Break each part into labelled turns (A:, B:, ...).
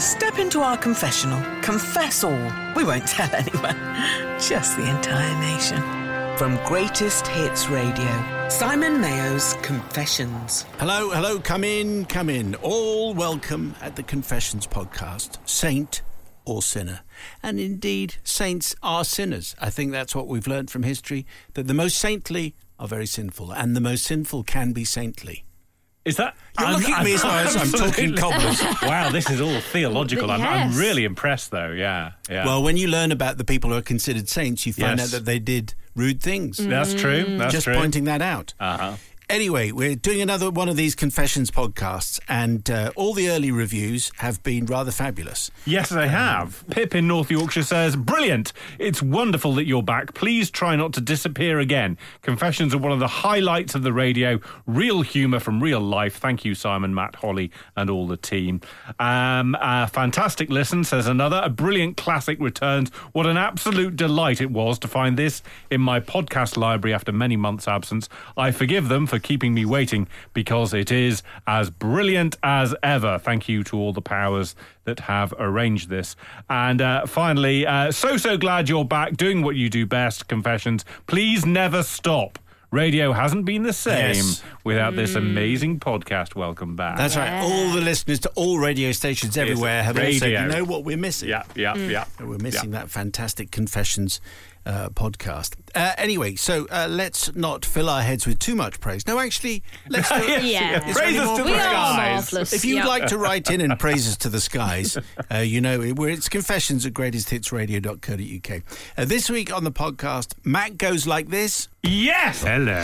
A: Step into our confessional. Confess all. We won't tell anyone. Just the entire nation. From Greatest Hits Radio, Simon Mayo's Confessions.
B: Hello, come in. All welcome at the Confessions podcast, saint or sinner. And indeed, saints are sinners. I think that's what we've learned from history, that the most saintly are very sinful, and the most sinful can be saintly.
C: Is that...
B: You're looking at me as I'm talking cobblers.
C: Wow, this is all theological.
D: Yes.
C: I'm really impressed, though, yeah.
B: Well, when you learn about the people who are considered saints, you find out that they did rude things.
C: That's true.
B: Just pointing that out.
C: Uh-huh.
B: Anyway, we're doing another one of these Confessions podcasts, and all the early reviews have been rather fabulous.
C: Yes, they have. Pip in North Yorkshire says, brilliant. It's wonderful that you're back. Please try not to disappear again. Confessions are one of the highlights of the radio. Real humour from real life. Thank you, Simon, Matt, Holly, and all the team. A fantastic listen, says another. A brilliant classic returns. What an absolute delight it was to find this in my podcast library after many months' absence. I forgive them for keeping me waiting because it is as brilliant as ever. Thank you to all the powers that have arranged this. And finally, so glad you're back doing what you do best, Confessions. Please never stop. Radio hasn't been the same without this amazing podcast. Welcome back.
B: That's right. All the listeners to all radio stations everywhere have all said, you know what we're missing?
C: Yeah.
B: We're missing that fantastic Confessions podcast. Anyway, so let's not fill our heads with too much praise. No, actually, let's do it.
C: Praise us to the skies.
B: If you'd like to write in and praise us to the skies, it's confessions at greatesthitsradio.co.uk. This week on the podcast, Matt goes like this.
C: Yes!
E: Hello.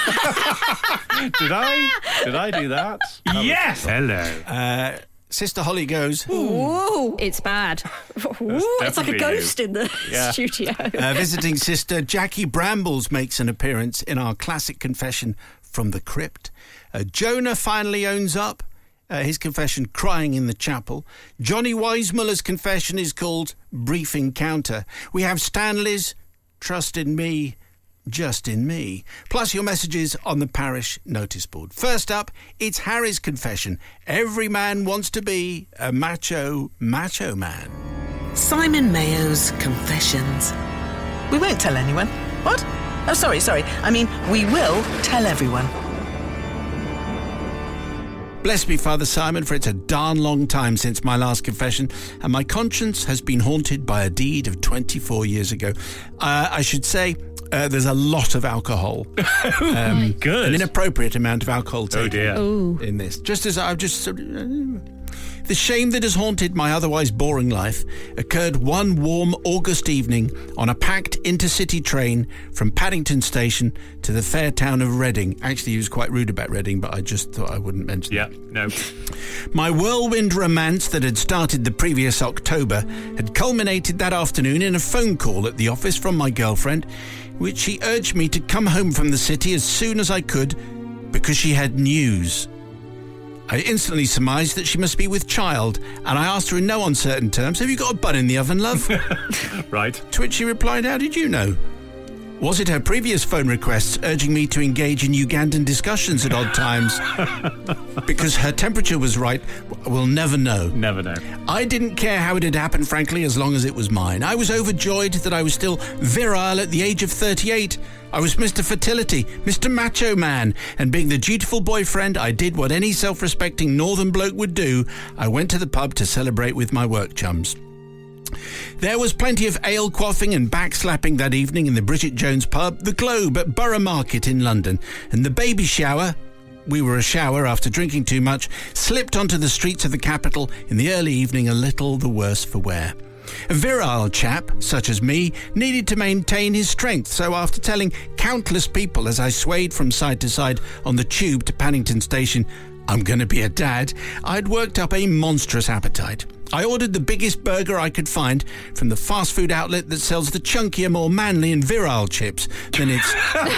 C: Did I do that? Yes!
E: Hello.
B: Sister Holly goes...
D: Ooh, it's bad. Ooh, it's like a ghost in the studio.
B: Visiting sister Jackie Brambles makes an appearance in our classic confession from the crypt. Jonah finally owns up. His confession, Crying in the Chapel. Johnny Weissmuller's confession is called Brief Encounter. We have Stanley's Trust in Me, Just in Me, plus your messages on the parish notice board. First up, it's Harry's confession. Every man wants to be a macho man.
A: Simon Mayo's Confessions. We won't tell anyone. What? Oh, sorry. I mean, we will tell everyone.
B: Bless me, Father Simon, for it's a darn long time since my last confession, and my conscience has been haunted by a deed of 24 years ago. I should say... there's a lot of alcohol.
C: Good.
B: An inappropriate amount of alcohol taken in this. Just as I've just... The shame that has haunted my otherwise boring life occurred one warm August evening on a packed intercity train from Paddington Station to the fair town of Reading. Actually, he was quite rude about Reading, but I just thought I wouldn't mention it.
C: No.
B: My whirlwind romance that had started the previous October had culminated that afternoon in a phone call at the office from my girlfriend, which she urged me to come home from the city as soon as I could because she had news. I instantly surmised that she must be with child, and I asked her in no uncertain terms, "Have you got a bun in the oven, love?"
C: Right.
B: To which she replied, "How did you know?" Was it her previous phone requests urging me to engage in Ugandan discussions at odd times? Because her temperature was right, we'll never know.
C: Never know.
B: I didn't care how it had happened, frankly, as long as it was mine. I was overjoyed that I was still virile at the age of 38. I was Mr. Fertility, Mr. Macho Man, and being the dutiful boyfriend, I did what any self-respecting northern bloke would do. I went to the pub to celebrate with my work chums. There was plenty of ale quaffing and backslapping that evening in the Bridget Jones pub, the Globe at Borough Market in London, and the baby shower, we were a shower after drinking too much, slipped onto the streets of the capital in the early evening, a little the worse for wear. A virile chap, such as me, needed to maintain his strength, so after telling countless people as I swayed from side to side on the tube to Paddington Station, "I'm going to be a dad," I'd worked up a monstrous appetite. I ordered the biggest burger I could find from the fast food outlet that sells the chunkier, more manly and virile chips than its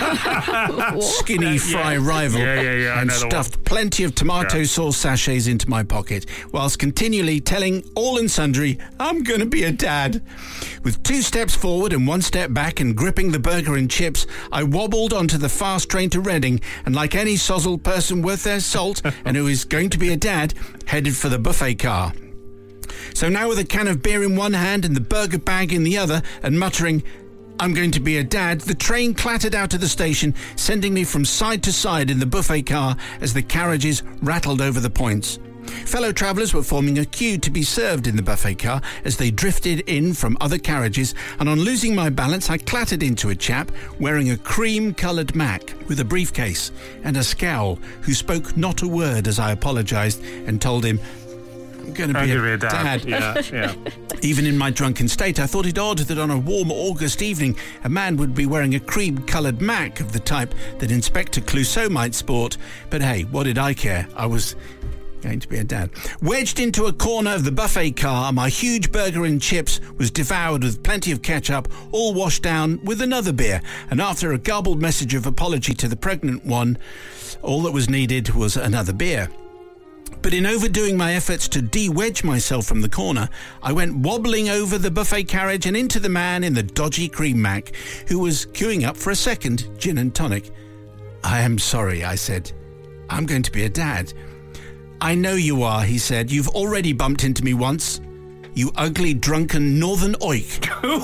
B: skinny fry rival, and stuffed plenty of tomato sauce sachets into my pocket, whilst continually telling all and sundry, "I'm going to be a dad." With 2 steps forward and 1 step back and gripping the burger and chips, I wobbled onto the fast train to Reading, and like any sozzled person worth their salt and who is going to be a dad, headed for the buffet car. So now with a can of beer in one hand and the burger bag in the other, and muttering, "I'm going to be a dad," the train clattered out of the station, sending me from side to side in the buffet car as the carriages rattled over the points. Fellow travellers were forming a queue to be served in the buffet car as they drifted in from other carriages, and on losing my balance I clattered into a chap wearing a cream-coloured Mac with a briefcase and a scowl, who spoke not a word as I apologised and told him, "I'm going to be a dad."
C: Yeah.
B: Even in my drunken state, I thought it odd that on a warm August evening a man would be wearing a cream-coloured Mac of the type that Inspector Clouseau might sport. But hey, what did I care? I was going to be a dad. Wedged into a corner of the buffet car, my huge burger and chips was devoured with plenty of ketchup, all washed down with another beer. And after a garbled message of apology to the pregnant one, all that was needed was another beer. But in overdoing my efforts to de-wedge myself from the corner, I went wobbling over the buffet carriage and into the man in the dodgy cream Mac, who was queuing up for a second gin and tonic. "I am sorry," I said. "I'm going to be a dad." "I know you are," he said. "You've already bumped into me once. You ugly, drunken northern oik."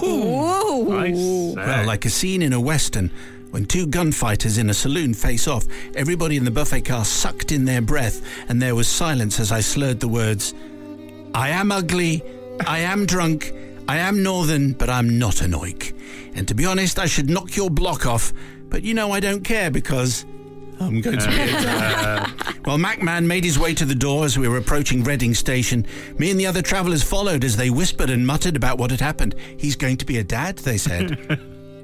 B: Well, like a scene in a western. When two gunfighters in a saloon face off, everybody in the buffet car sucked in their breath, and there was silence as I slurred the words, "I am ugly, I am drunk, I am northern, but I'm not an oik. And to be honest, I should knock your block off, but you know I don't care because I'm going to be a dad." Well, Macman made his way to the door as we were approaching Reading Station. Me and the other travellers followed as they whispered and muttered about what had happened. "He's going to be a dad," they said.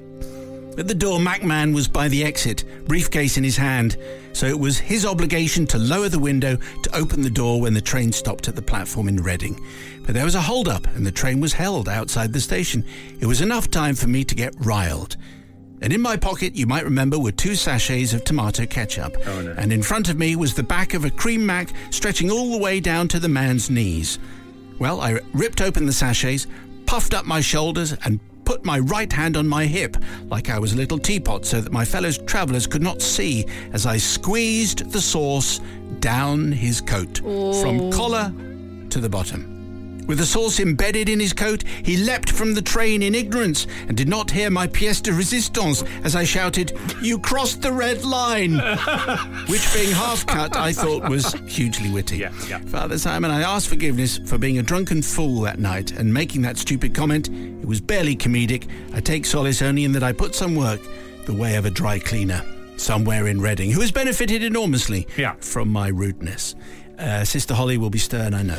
B: At the door, Macman was by the exit, briefcase in his hand, so it was his obligation to lower the window to open the door when the train stopped at the platform in Reading. But there was a hold-up and the train was held outside the station. It was enough time for me to get riled. And in my pocket, you might remember, were 2 sachets of tomato ketchup.
C: Oh, no.
B: And in front of me was the back of a cream Mac stretching all the way down to the man's knees. Well, I ripped open the sachets, puffed up my shoulders and put my right hand on my hip like I was a little teapot so that my fellow travellers could not see as I squeezed the sauce down his coat from collar to the bottom. With the sauce embedded in his coat, he leapt from the train in ignorance and did not hear my pièce de résistance as I shouted, "You crossed the red line!" Which, being half cut, I thought was hugely witty.
C: Yeah.
B: Father Simon, I asked forgiveness for being a drunken fool that night and making that stupid comment. It was barely comedic. I take solace only in that I put some work the way of a dry cleaner somewhere in Reading, who has benefited enormously from my rudeness. Sister Holly will be stern, I know.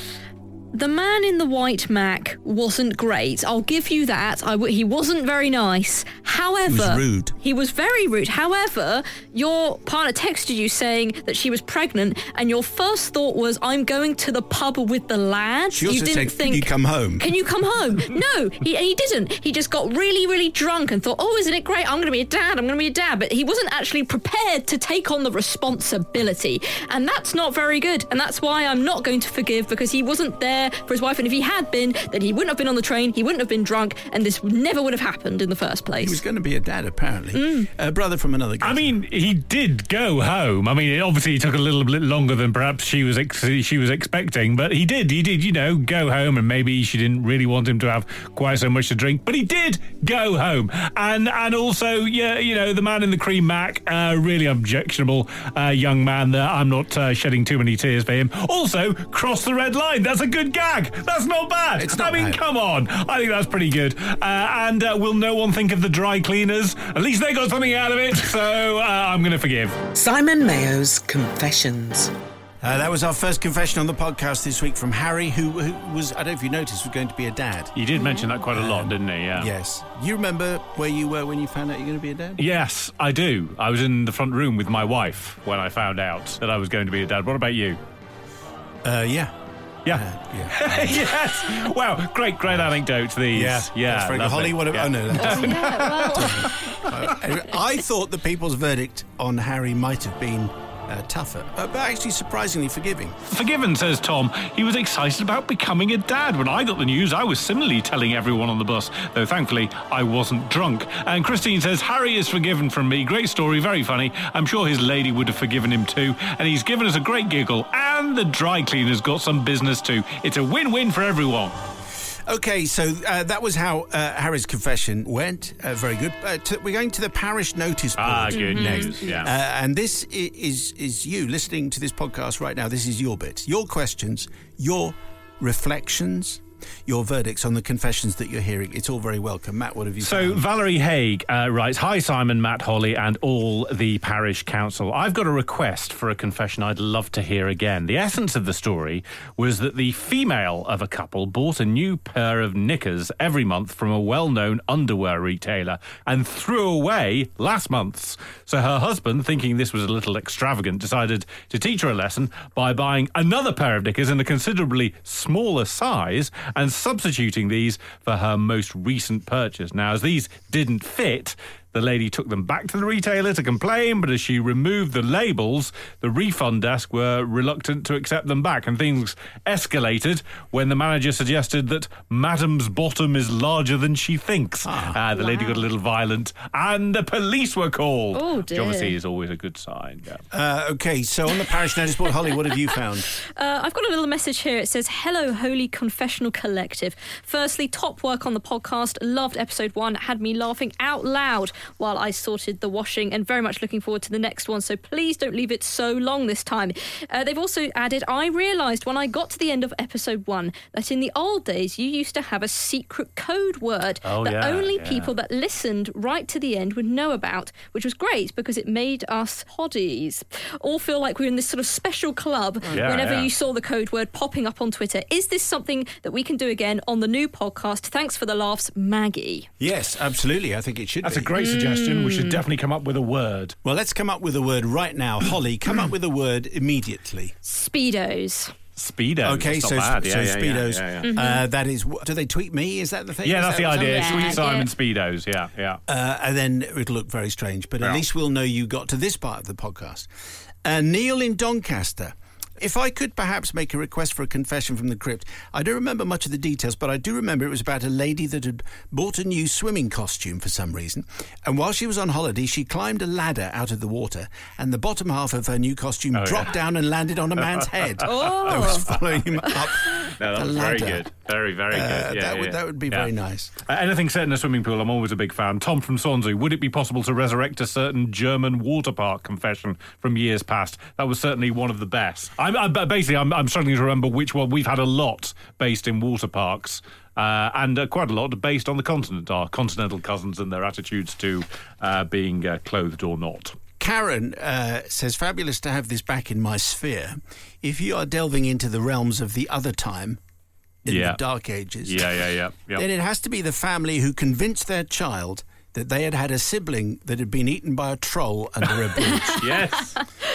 D: The man in the white Mac wasn't great. I'll give you that. He wasn't very nice. However...
B: He was rude.
D: He was very rude. However, your partner texted you saying that she was pregnant and your first thought was, "I'm going to the pub with the lads."
B: She also said, "Can you come home?"
D: Can you come home? No, he didn't. He just got really, really drunk and thought, "Oh, isn't it great? I'm going to be a dad. I'm going to be a dad." But he wasn't actually prepared to take on the responsibility. And that's not very good. And that's why I'm not going to forgive, because he wasn't there for his wife, and if he had been, then he wouldn't have been on the train, he wouldn't have been drunk, and this never would have happened in the first place.
B: He was going to be a dad, apparently. A brother from another guy.
C: I mean, he did go home. I mean, it obviously took a little bit longer than perhaps she was expecting, but he did, go home, and maybe she didn't really want him to have quite so much to drink, but he did go home. And also, the man in the cream Mac, really objectionable young man there. I'm not shedding too many tears for him. Also, cross the red line. That's a good gag. That's not bad.
B: It's not bad.
C: Come on. I think that's pretty good. And will no one think of the dry cleaners? At least they got something out of it, so I'm going to forgive.
A: Simon Mayo's Confessions.
B: That was our first confession on the podcast this week from Harry, who was, I don't know if you noticed, was going to be a dad.
C: You did mention that quite a lot, didn't he? Yeah.
B: Yes. You remember where you were when you found out you were going to be a dad?
C: Yes, I do. I was in the front room with my wife when I found out that I was going to be a dad. What about you?
B: Yeah.
C: Yes. Wow, great anecdotes, these.
B: Yeah. That's Holly, what about...
C: Yeah.
B: Oh, no. I thought the people's verdict on Harry might have been tougher, but actually surprisingly forgiving.
C: Forgiven, says Tom. He was excited about becoming a dad. When I got the news, I was similarly telling everyone on the bus, though thankfully I wasn't drunk. And Christine says, Harry is forgiven from me. Great story, very funny. I'm sure his lady would have forgiven him too. And he's given us a great giggle. And the dry cleaner's got some business too. It's a win-win for everyone.
B: Okay, so that was how Harry's confession went. Very good. We're going to the parish notice board.
C: Good news, yeah.
B: And this is you listening to this podcast right now. This is your bit. Your questions, your reflections, your verdicts on the confessions that you're hearing. It's all very welcome. Matt, what have you
C: So
B: found?
C: Valerie Haig writes, Hi Simon, Matt, Holly and all the parish council. I've got a request for a confession I'd love to hear again. The essence of the story was that the female of a couple bought a new pair of knickers every month from a well-known underwear retailer and threw away last month's. So her husband, thinking this was a little extravagant, decided to teach her a lesson by buying another pair of knickers in a considerably smaller size and substituting these for her most recent purchase. Now, as these didn't fit, the lady took them back to the retailer to complain, but as she removed the labels, the refund desk were reluctant to accept them back, and things escalated when the manager suggested that Madam's bottom is larger than she thinks. The lady got a little violent, and the police were called.
D: Oh,
C: which
D: dear.
C: obviously is always a good sign. Yeah.
B: Okay, so on the parish notice board, Holly, what have you found?
D: I've got a little message here. It says, Hello, Holy Confessional Collective. Firstly, top work on the podcast. Loved episode 1. Had me laughing out loud while I sorted the washing, and very much looking forward to the next one. So please don't leave it so long this time. They've also added, I realised when I got to the end of episode 1 that in the old days you used to have a secret code word that only people that listened right to the end would know about, which was great because it made us poddies all feel like we were in this sort of special club whenever you saw the code word popping up on Twitter. Is this something that we can do again on the new podcast? Thanks for the laughs, Maggie.
B: Yes, absolutely. I think it should
C: That's
B: be.
C: a great suggestion. We should definitely come up with a word.
B: Well, let's come up with a word right now. Holly, come up with a word immediately.
D: Speedos.
C: Speedos.
B: Okay,
C: that's
B: so
C: not bad.
B: Speedos.
C: Yeah.
B: That is. Do they tweet me? Is that the thing?
C: Yeah, that's the idea.
D: Yeah.
C: Sweet Simon Speedos. Yeah.
B: And then it'll look very strange, but at least we'll know you got to this part of the podcast. Neil in Doncaster. If I could perhaps make a request for a confession from the crypt, I don't remember much of the details, but I do remember it was about a lady that had bought a new swimming costume for some reason, and while she was on holiday, she climbed a ladder out of the water, and the bottom half of her new costume dropped down and landed on a man's head. I was following him up
C: No, that was very good. Very, very good.
B: That would be very nice.
C: Anything set in a swimming pool, I'm always a big fan. Tom from Swansea, would it be possible to resurrect a certain German water park confession from years past? That was certainly one of the best. I'm struggling to remember which one. We've had a lot based in water parks. And quite a lot based on the continent, our continental cousins and their attitudes to being clothed or not.
B: Karen says, fabulous to have this back in my sphere. If you are delving into the realms of the other time, in the Dark Ages, then it has to be the family who convinced their child that they had had a sibling that had been eaten by a troll under a bridge.
C: Yes.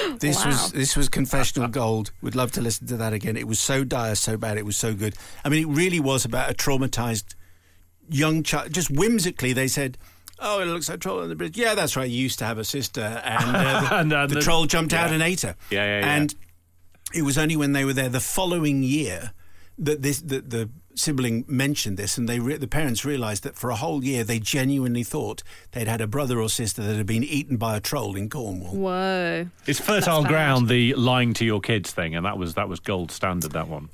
B: This was confessional gold. Would love to listen to that again. It was so dire, so bad, it was so good. I mean, it really was about a traumatised young child. Just whimsically, they said, oh, it looks like a troll on the bridge. Yeah, that's right. You used to have a sister, and the troll jumped out and ate her. And it was only when they were there the following year that the sibling mentioned this, and the parents realised that for a whole year they genuinely thought they'd had a brother or sister that had been eaten by a troll in Cornwall.
D: Whoa.
C: It's fertile ground, the lying to your kids thing, and that was gold standard, that one.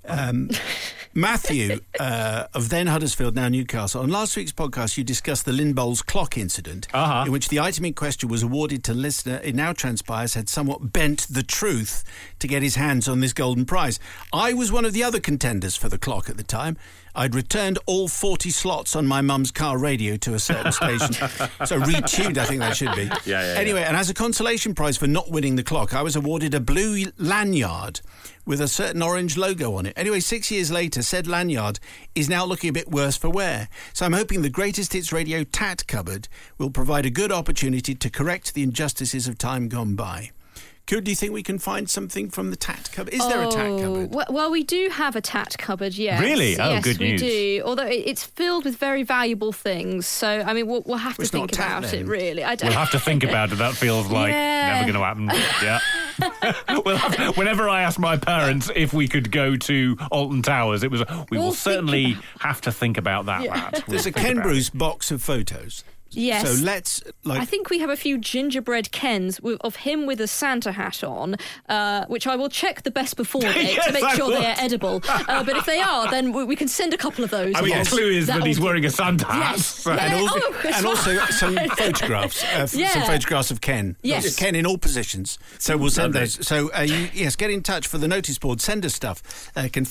B: Matthew of then Huddersfield, now Newcastle. On last week's podcast, you discussed the Lynn Bowles clock incident, in which the item in question was awarded to listener. It now transpires had somewhat bent the truth to get his hands on this golden prize. I was one of the other contenders for the clock at the time. I'd returned all 40 slots on my mum's car radio to a certain station. So retuned, I think that should be. Anyway, and as a consolation prize for not winning the clock, I was awarded a blue lanyard with a certain orange logo on it. Anyway, 6 years later, said lanyard is now looking a bit worse for wear. So I'm hoping the Greatest Hits Radio Tat Cupboard will provide a good opportunity to correct the injustices of time gone by. Do you think we can find something from the tat cupboard? Is there a tat cupboard?
D: Well, we do have a tat cupboard, yes.
C: Really? Oh,
D: yes,
C: good news.
D: we do. Although it's filled with very valuable things. So, I mean, we'll have to think about it, really.
C: We'll have to think about it. That feels like never going to happen. Yeah. Whenever I asked my parents if we could go to Alton Towers, it was, will certainly have to think about that, lad.
B: There's a Ken Bruce box of photos.
D: Yes.
B: So let's
D: I think we have a few gingerbread Kens of him with a Santa hat on, which I will check the best before date to make sure they are edible. But if they are, then we can send a couple of those.
C: I mean, the clue is that he's wearing a Santa hat.
D: Yes.
C: So.
B: And also some photographs. Some photographs of Ken.
D: Yes.
B: Ken in all positions. So we'll send those. So, get in touch for the notice board. Send us stuff.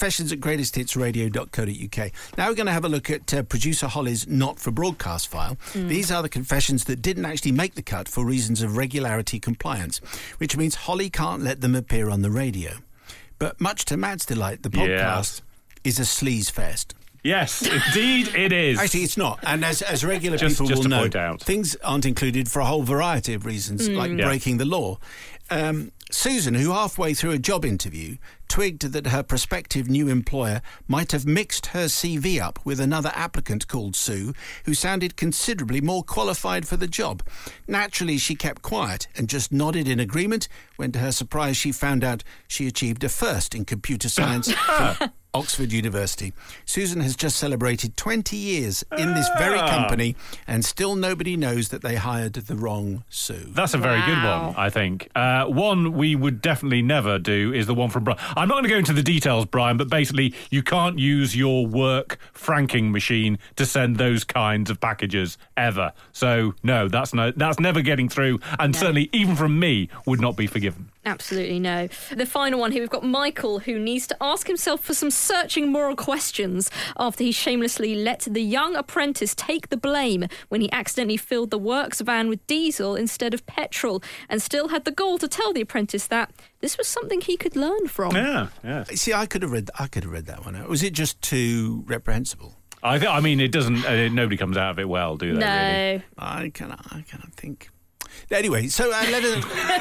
B: confessions@greatesthitsradio.co.uk. Now we're going to have a look at producer Holly's not for broadcast file. These are the confessions that didn't actually make the cut for reasons of regularity compliance, which means Holly can't let them appear on the radio. But much to Matt's delight, the podcast is a sleaze fest.
C: Yes, indeed it is.
B: Actually, it's not. And as regular people will know,
C: out.
B: things aren't included for a whole variety of reasons, like breaking the law. Susan, who halfway through a job interview twigged that her prospective new employer might have mixed her CV up with another applicant called Sue, who sounded considerably more qualified for the job. Naturally, she kept quiet and just nodded in agreement when, to her surprise, she found out she achieved a first in computer science from Oxford University. Susan has just celebrated 20 years in this very company, and still nobody knows that they hired the wrong Sue.
C: That's a very good one, I think. One we would definitely never do is the one from Brian. I'm not going to go into the details, Brian, but basically you can't use your work franking machine to send those kinds of packages ever. So, no, that's never getting through, and certainly, even from me, would not be forgiven.
D: Absolutely no. The final one here, we've got Michael, who needs to ask himself for some searching moral questions after he shamelessly let the young apprentice take the blame when he accidentally filled the works van with diesel instead of petrol, and still had the gall to tell the apprentice that this was something he could learn from.
C: Yeah.
B: See, I could have read that one out. Was it just too reprehensible?
C: I mean, it doesn't. Nobody comes out of it well, do they?
D: No.
C: Really?
B: I cannot think. Anyway, so let us.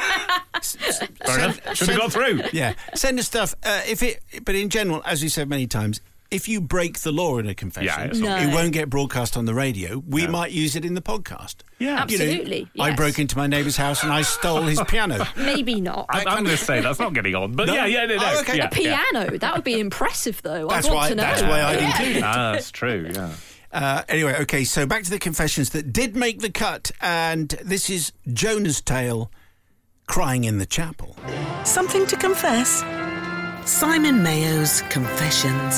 C: Fair enough. Should have got through.
B: Yeah, send us stuff. But in general, as we said many times, if you break the law in a confession, it won't get broadcast on the radio. We might use it in the podcast.
C: Yeah,
D: absolutely.
B: I broke into my neighbour's house and I stole his piano.
D: Maybe not.
C: I'm going to say that's not getting on, but no.
B: Okay.
D: A piano, that would be impressive, though.
B: That's why I'd include it.
C: That's true. Yeah.
B: Anyway, okay, so back to the confessions that did make the cut, and this is Jonah's tale, Crying in the Chapel.
A: Something to confess? Simon Mayo's Confessions.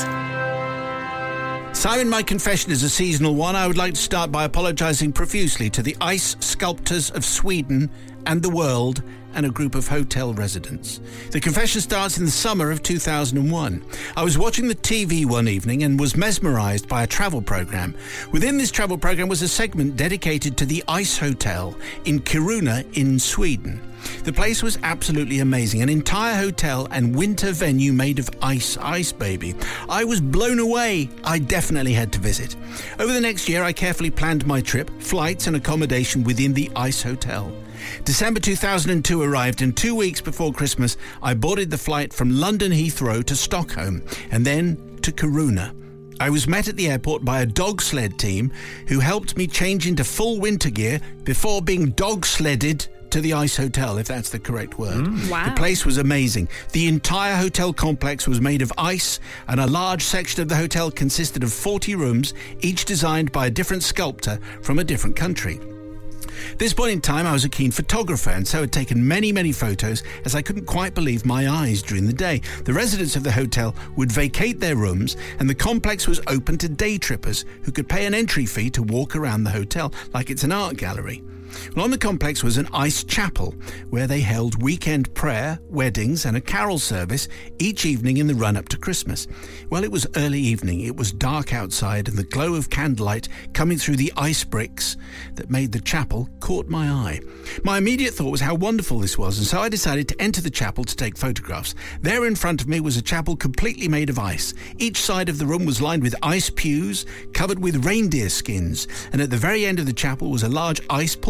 B: Simon, my confession is a seasonal one. I would like to start by apologising profusely to the ice sculptors of Sweden and the world and a group of hotel residents. The confession starts in the summer of 2001. I was watching the TV one evening and was mesmerised by a travel programme. Within this travel programme was a segment dedicated to the Ice Hotel in Kiruna in Sweden. The place was absolutely amazing, an entire hotel and winter venue made of ice baby. I was blown away. I definitely had to visit. Over the next year, I carefully planned my trip, flights and accommodation within the Ice Hotel. December 2002 arrived, and 2 weeks before Christmas, I boarded the flight from London Heathrow to Stockholm and then to Kiruna. I was met at the airport by a dog sled team who helped me change into full winter gear before being dog sledded to the Ice Hotel, if that's the correct word.
D: Wow.
B: The place was amazing. The entire hotel complex was made of ice, and a large section of the hotel consisted of 40 rooms, each designed by a different sculptor from a different country. At this point in time, I was a keen photographer, and so had taken many, many photos, as I couldn't quite believe my eyes during the day. The residents of the hotel would vacate their rooms, and the complex was open to day trippers who could pay an entry fee to walk around the hotel like it's an art gallery. Well, on the complex was an ice chapel where they held weekend prayer, weddings and a carol service each evening in the run-up to Christmas. Well, it was early evening, it was dark outside, and the glow of candlelight coming through the ice bricks that made the chapel caught my eye. My immediate thought was how wonderful this was, and so I decided to enter the chapel to take photographs. There in front of me was a chapel completely made of ice. Each side of the room was lined with ice pews covered with reindeer skins, and at the very end of the chapel was a large ice pool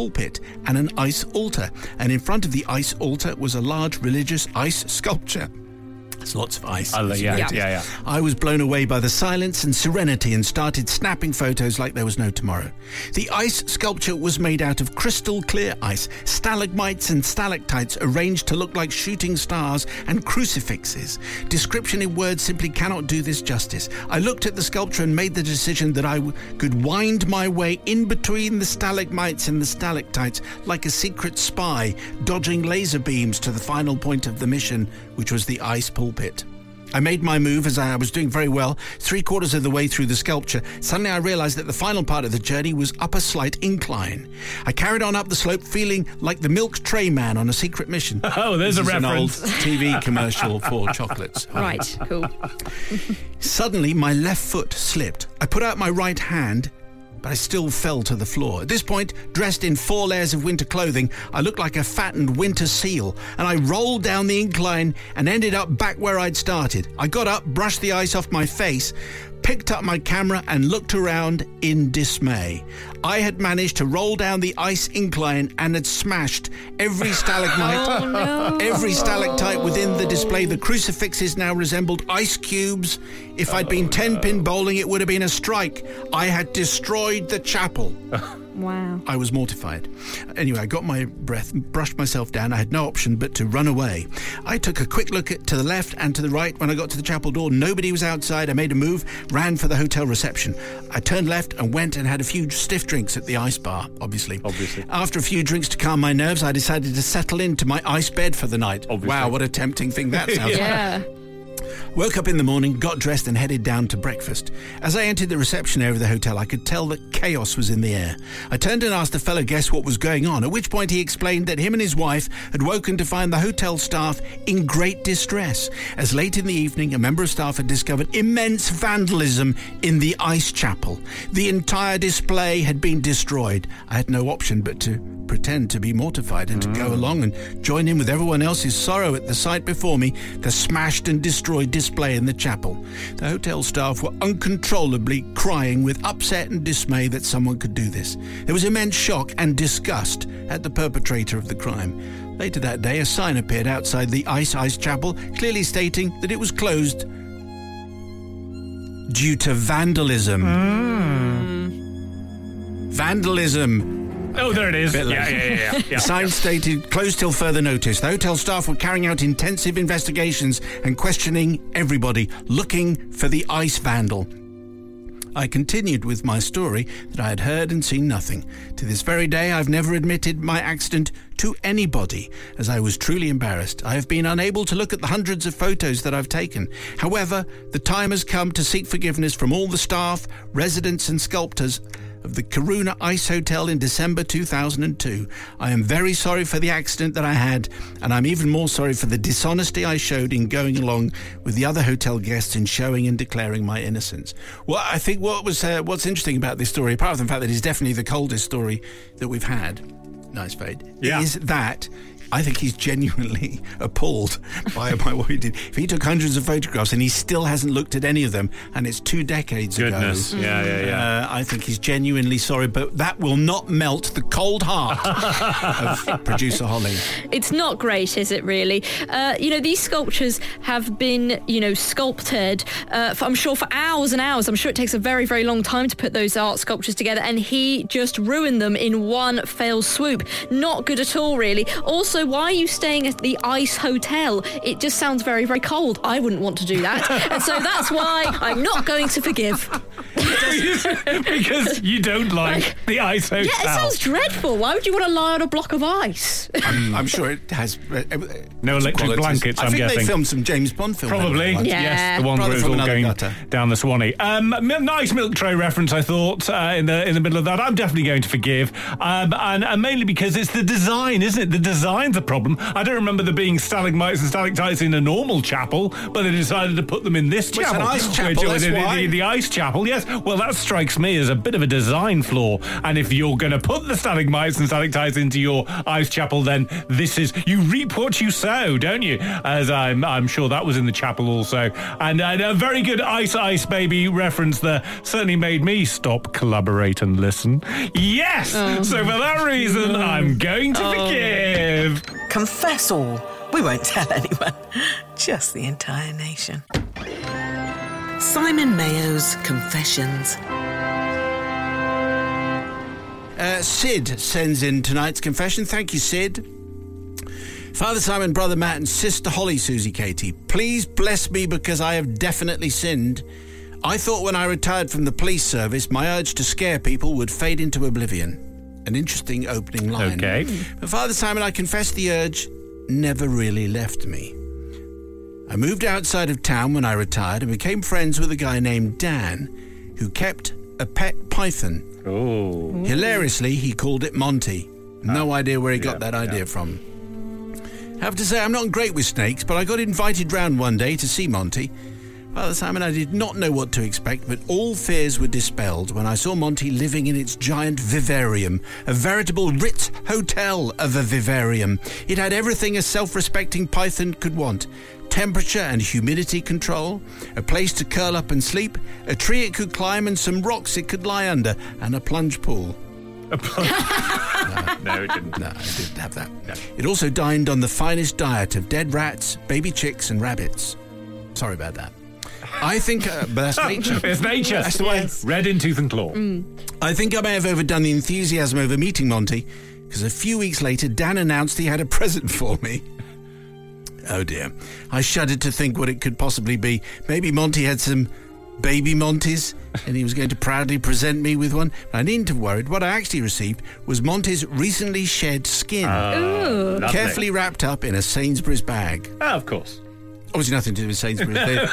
B: pulpit and an ice altar. And in front of the ice altar was a large religious ice sculpture. There's lots of ice.
C: Yeah.
B: I was blown away by the silence and serenity and started snapping photos like there was no tomorrow. The ice sculpture was made out of crystal clear ice, stalagmites and stalactites arranged to look like shooting stars and crucifixes. Description in words simply cannot do this justice. I looked at the sculpture and made the decision that I could wind my way in between the stalagmites and the stalactites like a secret spy, dodging laser beams to the final point of the mission, which was the ice pulpit. I made my move as I was doing very well. 3/4 of the way through the sculpture, suddenly I realized that the final part of the journey was up a slight incline. I carried on up the slope feeling like the milk tray man on a secret mission.
C: Oh, there's
B: this
C: a reference.
B: An old TV commercial for chocolates.
D: Right, cool.
B: Suddenly, my left foot slipped. I put out my right hand, but I still fell to the floor. At this point, dressed in 4 layers of winter clothing, I looked like a fattened winter seal, and I rolled down the incline and ended up back where I'd started. I got up, brushed the ice off my face, picked up my camera and looked around in dismay. I had managed to roll down the ice incline and had smashed every stalagmite, every stalactite within the display. The crucifixes now resembled ice cubes. If I'd been 10-pin bowling, it would have been a strike. I had destroyed the chapel.
D: Wow.
B: I was mortified. Anyway, I got my breath, brushed myself down. I had no option but to run away. I took a quick look to the left and to the right. When I got to the chapel door, nobody was outside. I made a move, ran for the hotel reception. I turned left and went and had a few stiff drinks at the ice bar, obviously. After a few drinks to calm my nerves, I decided to settle into my ice bed for the night. Wow, what a tempting thing that sounds like.
D: Yeah.
B: Woke up in the morning, got dressed and headed down to breakfast. As I entered the reception area of the hotel, I could tell that chaos was in the air. I turned and asked a fellow guest what was going on, at which point he explained that him and his wife had woken to find the hotel staff in great distress, as late in the evening a member of staff had discovered immense vandalism in the ice chapel. The entire display had been destroyed. I had no option but to pretend to be mortified and to go along and join in with everyone else's sorrow at the sight before me, the smashed and destroyed display in the chapel. The hotel staff were uncontrollably crying with upset and dismay that someone could do this. There was immense shock and disgust at the perpetrator of the crime. Later that day, a sign appeared outside the Ice Chapel, clearly stating that it was closed due to vandalism. Vandalism.
C: Oh, there it is. Yeah.
B: The sign stated, closed till further notice. The hotel staff were carrying out intensive investigations and questioning everybody, looking for the ice vandal. I continued with my story that I had heard and seen nothing. To this very day, I've never admitted my accident to anybody, as I was truly embarrassed. I have been unable to look at the hundreds of photos that I've taken. However, the time has come to seek forgiveness from all the staff, residents and sculptors of the Karuna Ice Hotel in December 2002. I am very sorry for the accident that I had, and I'm even more sorry for the dishonesty I showed in going along with the other hotel guests in showing and declaring my innocence. Well, I think what's interesting about this story, apart from the fact that it's definitely the coldest story that we've had, nice fade, is that I think he's genuinely appalled by what he did. If he took hundreds of photographs and he still hasn't looked at any of them, and it's 2 decades ago.
C: Yeah.
B: I think he's genuinely sorry, but that will not melt the cold heart of producer Holly.
D: It's not great, is it really? These sculptures have been, sculpted, I'm sure, for hours and hours. I'm sure it takes a very, very long time to put those art sculptures together, and he just ruined them in one fell swoop. Not good at all, really. Also, why are you staying at the Ice Hotel? It just sounds very, very cold. I wouldn't want to do that. And so that's why I'm not going to forgive.
C: Because you don't like the Ice Hotel.
D: Yeah, it sounds dreadful. Why would you want to lie on a block of ice?
B: I'm sure it has
C: no electric blankets, I'm guessing.
B: I think they filmed some James Bond films.
C: Probably, yes. The one where it was all going down the Swanee. Nice milk tray reference, I thought, in the middle of that. I'm definitely going to forgive. And mainly because it's the design, isn't it? The design's a problem. I don't remember there being stalagmites and stalactites in a normal chapel, but they decided to put them in this chapel.
B: It's an ice chapel, that's why.
C: The Ice Chapel, yes. Well, that strikes me as a bit of a design flaw. And if you're going to put the stalagmites and stalactites into your ice chapel, then this is... You reap what you sow, don't you? As I'm sure that was in the chapel also. And a very good Ice Baby reference there certainly made me stop, collaborate and listen. Yes! So for that reason, I'm going to forgive.
A: Confess all. We won't tell anyone. Just the entire nation. Simon Mayo's Confessions.
B: Sid sends in tonight's confession. Thank you, Sid. Father Simon, Brother Matt and Sister Holly, Susie Katie, please bless me because I have definitely sinned. I thought when I retired from the police service, my urge to scare people would fade into oblivion. An interesting opening line.
C: Okay.
B: But Father Simon, I confess the urge never really left me. I moved outside of town when I retired and became friends with a guy named Dan who kept a pet python.
C: Oh.
B: Hilariously, he called it Monty. No idea where he got that idea from. I have to say, I'm not great with snakes, but I got invited round one day to see Monty. Father Simon, I did not know what to expect, but all fears were dispelled when I saw Monty living in its giant vivarium, a veritable Ritz hotel of a vivarium. It had everything a self-respecting python could want. Temperature and humidity control, a place to curl up and sleep, a tree it could climb and some rocks it could lie under, and a plunge pool.
C: A plunge? No, it didn't.
B: No, it didn't have that. No. It also dined on the finest diet of dead rats, baby chicks and rabbits. Sorry about that. I think, but that's nature.
C: It's nature.
B: That's the way.
C: Red in tooth and claw.
B: I think I may have overdone the enthusiasm over meeting Monty, because a few weeks later, Dan announced he had a present for me. Oh dear. I shuddered to think what it could possibly be. Maybe Monty had some baby Montys, and he was going to proudly present me with one. But I needn't have worried. What I actually received was Monty's recently shed skin, carefully wrapped up in a Sainsbury's bag.
C: Oh, of course.
B: Obviously nothing to do with Sainsbury's.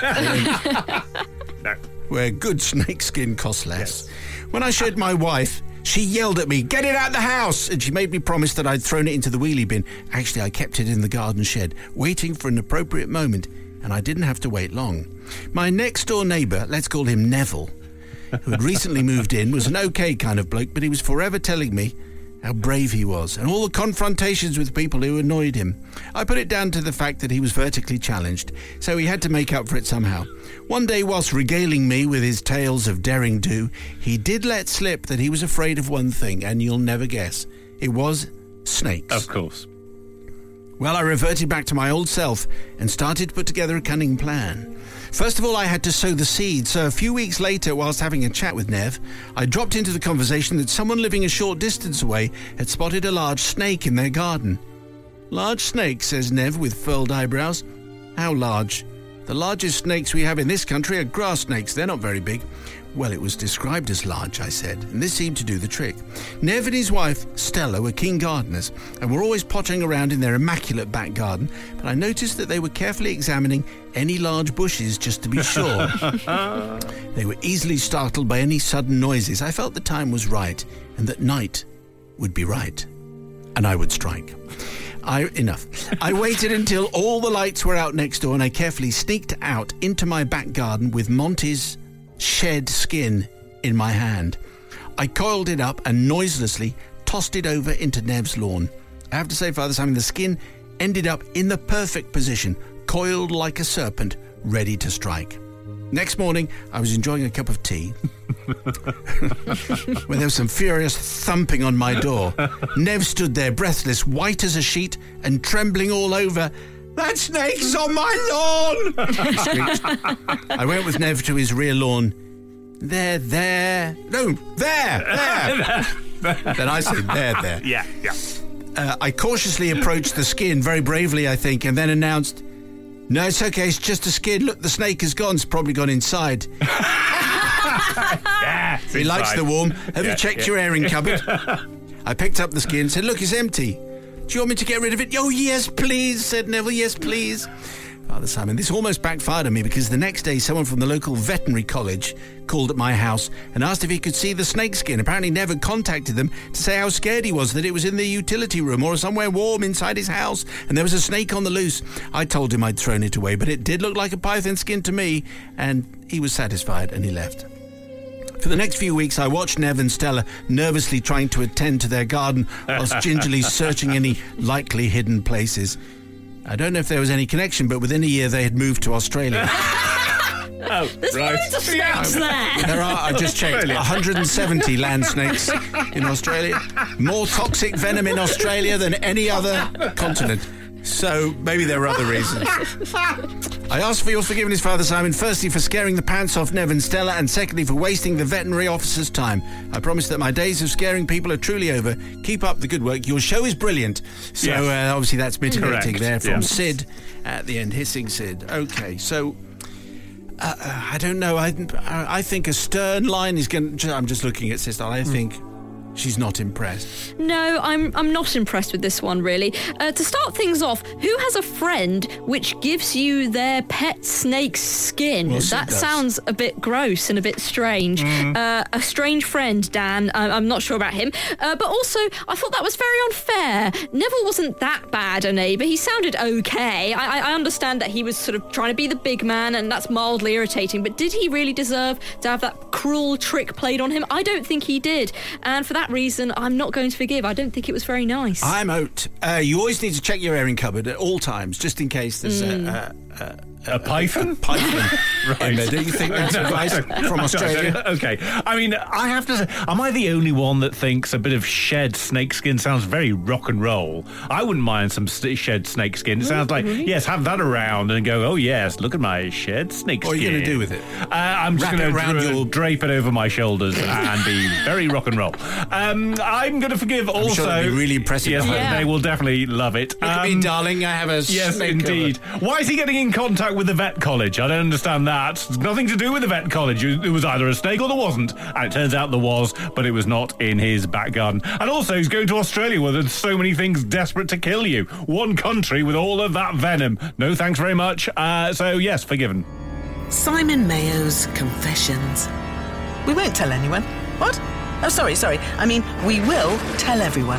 C: No.
B: Where good snake skin costs less. Yes. When I showed my wife, she yelled at me, "Get it out the house!" And she made me promise that I'd thrown it into the wheelie bin. Actually, I kept it in the garden shed, waiting for an appropriate moment, and I didn't have to wait long. My next-door neighbour, let's call him Neville, who had recently moved in, was an okay kind of bloke, but he was forever telling me how brave he was, and all the confrontations with people who annoyed him. I put it down to the fact that he was vertically challenged, so he had to make up for it somehow. One day, whilst regaling me with his tales of daring do, he did let slip that he was afraid of one thing, and you'll never guess. It was snakes.
C: Of course.
B: Well, I reverted back to my old self and started to put together a cunning plan. First of all, I had to sow the seed, so a few weeks later, whilst having a chat with Nev, I dropped into the conversation that someone living a short distance away had spotted a large snake in their garden. "Large snake," says Nev with furled eyebrows. "How large?" "The largest snakes we have in this country are grass snakes. They're not very big." Well, it was described as large, I said, and this seemed to do the trick. Nev and his wife, Stella, were keen gardeners and were always pottering around in their immaculate back garden, but I noticed that they were carefully examining any large bushes just to be sure. They were easily startled by any sudden noises. I felt the time was right and that night would be right, and I would strike. Enough. I waited until all the lights were out next door and I carefully sneaked out into my back garden with Monty's shed skin in my hand. I coiled it up and noiselessly tossed it over into Nev's lawn. I have to say, Father Simon, the skin ended up in the perfect position, coiled like a serpent, ready to strike. Next morning, I was enjoying a cup of tea when there was some furious thumping on my door. Nev stood there, breathless, white as a sheet, and trembling all over. "That snake's on my lawn!" he screeched. I went with Nev to his rear lawn. There. No, there. Then I said, there.
C: Yeah.
B: I cautiously approached the skin, very bravely, I think, and then announced, "No, it's okay, it's just a skin. Look, the snake is gone. It's probably gone inside."
C: Yeah,
B: he likes the warm. Have you checked your airing cupboard? I picked up the skin and said, "Look, it's empty. Do you want me to get rid of it?" "Oh, yes, please," said Neville. "Yes, please." Father Simon, this almost backfired on me because the next day someone from the local veterinary college called at my house and asked if he could see the snake skin. Apparently Nev had contacted them to say how scared he was that it was in the utility room or somewhere warm inside his house and there was a snake on the loose. I told him I'd thrown it away, but it did look like a python skin to me, and he was satisfied and he left. A For the next few weeks, I watched Nev and Stella nervously trying to attend to their garden whilst gingerly searching any likely hidden places. I don't know if there was any connection, but within a year they had moved to Australia.
D: There's loads of snakes there.
B: There are, I just checked, 170 land snakes in Australia. More toxic venom in Australia than any other continent. So maybe there are other reasons. I ask for your forgiveness, Father Simon, firstly for scaring the pants off Nev and Stella, and secondly for wasting the veterinary officer's time. I promise that my days of scaring people are truly over. Keep up the good work. Your show is brilliant. So obviously that's mitigating there from Sid at the end, hissing Sid. Okay, so I don't know. I think a stern line is going to... I'm just looking at Sister. I think... she's not impressed.
D: No, I'm not impressed with this one, really. To start things off, who has a friend which gives you their pet snake's skin?
B: Well,
D: that sounds a bit gross and a bit strange. A strange friend, Dan. I'm not sure about him. But also, I thought that was very unfair. Neville wasn't that bad a neighbour. He sounded okay. I understand that he was sort of trying to be the big man, and that's mildly irritating, but did he really deserve to have that cruel trick played on him? I don't think he did. And for that reason, I'm not going to forgive. I don't think it was very nice.
B: I'm out. You always need to check your airing cupboard at all times, just in case there's
C: a python?
B: A python.
C: Right.
B: Do you think that's advice from Australia?
C: Okay. I mean, I have to say, am I the only one that thinks a bit of shed snakeskin sounds very rock and roll? I wouldn't mind some shed snakeskin. It sounds like, yes, have that around and go, oh, yes, look at my shed snakeskin.
B: What are you going to do with it?
C: I'm just going to drape it over my shoulders and be very rock and roll. I'm going to forgive also.
B: I'm sure it'll be really impressive.
C: Yes, they will definitely love it.
B: Look at me, darling, I have a
C: yes,
B: snake
C: indeed.
B: cover.
C: Why is he getting in contact with the vet college? I don't understand that. It's nothing to do with the vet college. It was either a snake or there wasn't. And it turns out there was, but it was not in his back garden. And also, he's going to Australia where there's so many things desperate to kill you. One country with all of that venom. No thanks very much. So, yes, forgiven.
A: Simon Mayo's Confessions. We won't tell anyone. What? Oh, sorry. I mean, we will tell everyone.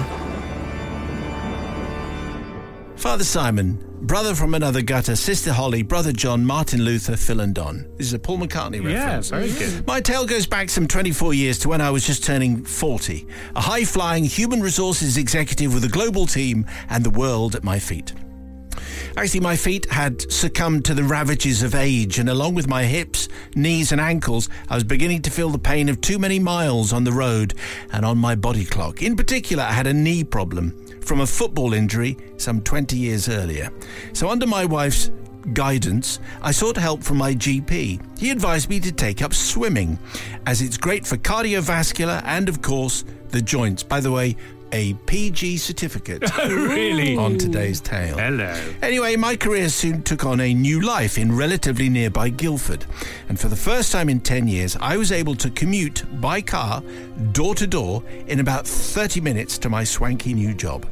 B: Father Simon, brother from another gutter, Sister Holly, Brother John, Martin Luther, Phil and Don. This is a Paul McCartney reference.
C: Yeah, very good.
B: My tale goes back some 24 years to when I was just turning 40. A high-flying human resources executive with a global team and the world at my feet. Actually, my feet had succumbed to the ravages of age, and along with my hips, knees and ankles, I was beginning to feel the pain of too many miles on the road and on my body clock. In particular, I had a knee problem from a football injury some 20 years earlier. So under my wife's guidance, I sought help from my GP. He advised me to take up swimming, as it's great for cardiovascular and, of course, the joints. By the way, a PG certificate.
C: Really?
B: On today's tale.
C: Hello.
B: Anyway, my career soon took on a new life in relatively nearby Guildford. And for the first time in 10 years, I was able to commute by car, door to door, in about 30 minutes to my swanky new job.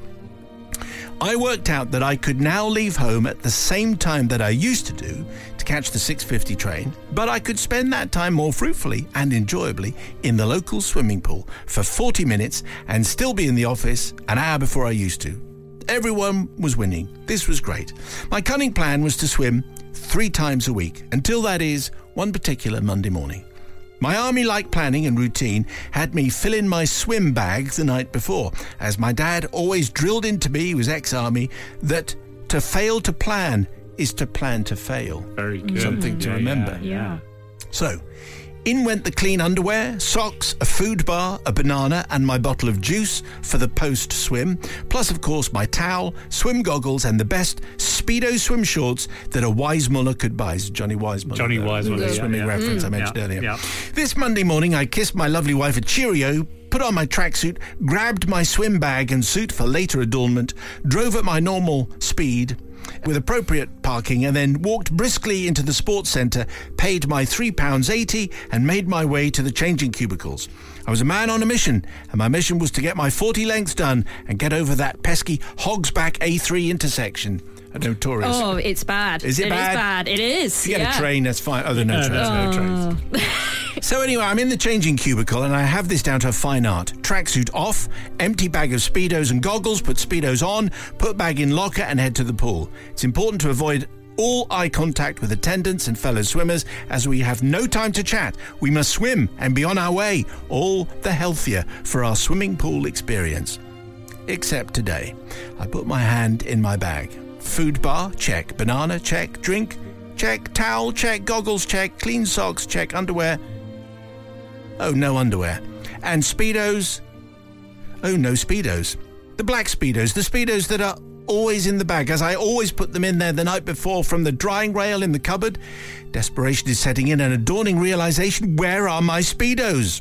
B: I worked out that I could now leave home at the same time that I used to do to catch the 6:50 train, but I could spend that time more fruitfully and enjoyably in the local swimming pool for 40 minutes and still be in the office an hour before I used to. Everyone was winning. This was great. My cunning plan was to swim 3 times a week, until that is, one particular Monday morning. My army-like planning and routine had me fill in my swim bag the night before, as my dad always drilled into me, he was ex-army, that to fail to plan is to plan to fail.
C: Very good.
B: Something to remember.
D: Yeah.
B: So, in went the clean underwear, socks, a food bar, a banana and my bottle of juice for the post-swim, plus of course my towel, swim goggles and the best Speedo swim shorts that a Weissmuller could buy. Johnny Weissmuller.
C: Johnny Weissmuller,
B: the swimming reference I mentioned earlier.
C: Yeah.
B: This Monday morning I kissed my lovely wife a cheerio, put on my tracksuit, grabbed my swim bag and suit for later adornment, drove at my normal speed with appropriate parking and then walked briskly into the sports centre, paid my £3.80 and made my way to the changing cubicles. I was a man on a mission, and my mission was to get my 40 lengths done and get over that pesky Hogsback A3 intersection. A notorious.
D: Oh, it's bad.
B: Is it bad?
D: It is bad. It is.
B: If you get a train, that's fine. Oh, there are no trains. So anyway, I'm in the changing cubicle and I have this down to a fine art. Tracksuit off, empty bag of Speedos and goggles, put Speedos on, put bag in locker and head to the pool. It's important to avoid all eye contact with attendants and fellow swimmers, as we have no time to chat. We must swim and be on our way, all the healthier for our swimming pool experience. Except today. I put my hand in my bag. Food bar, check. Banana, check. Drink, check. Towel, check. Goggles, check. Clean socks, check. Underwear. Oh, no underwear. And Speedos. Oh, no Speedos. The black Speedos. The Speedos that are always in the bag, as I always put them in there the night before from the drying rail in the cupboard. Desperation is setting in, and a dawning realization: where are my Speedos?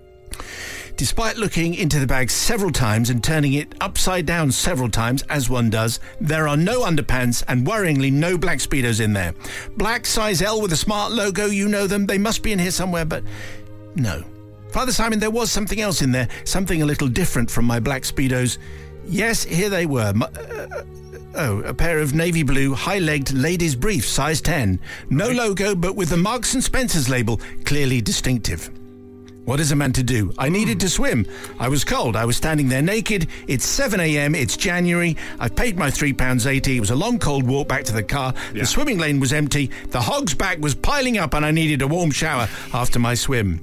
B: Despite looking into the bag several times and turning it upside down several times, as one does, there are no underpants and worryingly no black Speedos in there. Black size L with a smart logo, you know them. They must be in here somewhere, but no. Father Simon, there was something else in there, something a little different from my black Speedos. Yes, here they were. A pair of navy blue, high-legged ladies' briefs, size 10. No logo, but with the Marks & Spencer's label clearly distinctive. What is a man to do? I needed to swim. I was cold. I was standing there naked. It's 7 a.m. It's January. I paid my £3.80. It was a long, cold walk back to the car. Yeah. The swimming lane was empty. The hog's back was piling up, and I needed a warm shower after my swim.